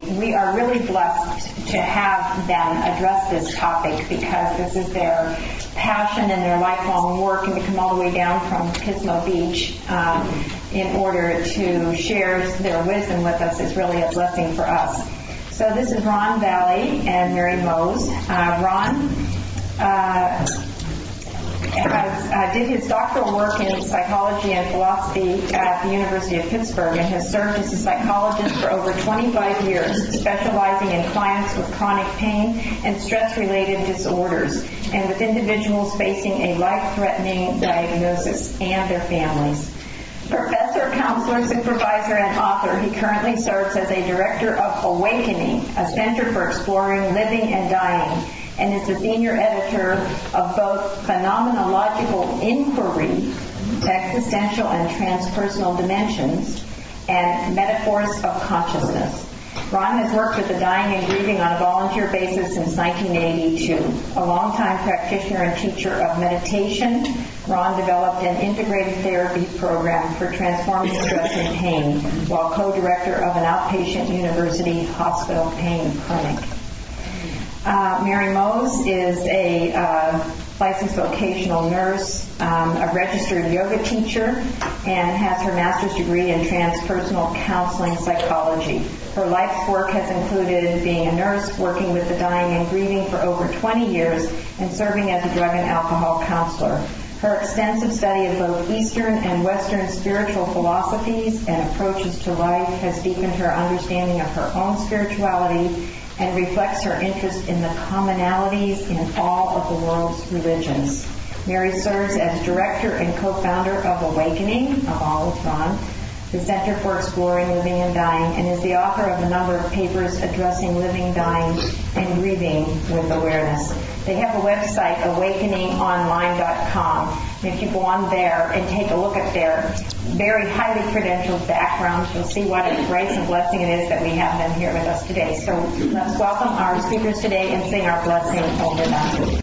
We are really blessed to have them address this topic because this is their passion and their lifelong work, and to come all the way down from Pismo Beach in order to share their wisdom with us is really a blessing for us. So this is Ron Valley and Mary Mose. Ron did his doctoral work in psychology and philosophy at the University of Pittsburgh and has served as a psychologist for over 25 years, specializing in clients with chronic pain and stress-related disorders, and with individuals facing a life-threatening diagnosis and their families. Professor, counselor, supervisor, and author, he currently serves as a director of Awakening, a center for exploring living and dying, and is the senior editor of both Phenomenological Inquiry, Existential and Transpersonal Dimensions, and Metaphors of Consciousness. Ron has worked with the dying and grieving on a volunteer basis since 1982. A longtime practitioner and teacher of meditation, Ron developed an integrated therapy program for transforming stress and pain while co-director of an outpatient university hospital pain clinic. Mary Mose is a licensed vocational nurse, a registered yoga teacher, and has her master's degree in transpersonal counseling psychology. Her life's work has included being a nurse, working with the dying and grieving for over 20 years, and serving as a drug and alcohol counselor. Her extensive study of both Eastern and Western spiritual philosophies and approaches to life has deepened her understanding of her own spirituality and reflects her interest in the commonalities in all of the world's religions. Mary serves as director and co-founder of Awakening, along with Ron, the Center for Exploring Living and Dying, and is the author of a number of papers addressing living, dying, and grieving with awareness. They have a website, awakeningonline.com. And if you go on there and take a look at their very highly credentialed backgrounds, you'll see what a grace and blessing it is that we have them here with us today. So let's welcome our speakers today and sing our blessing over them.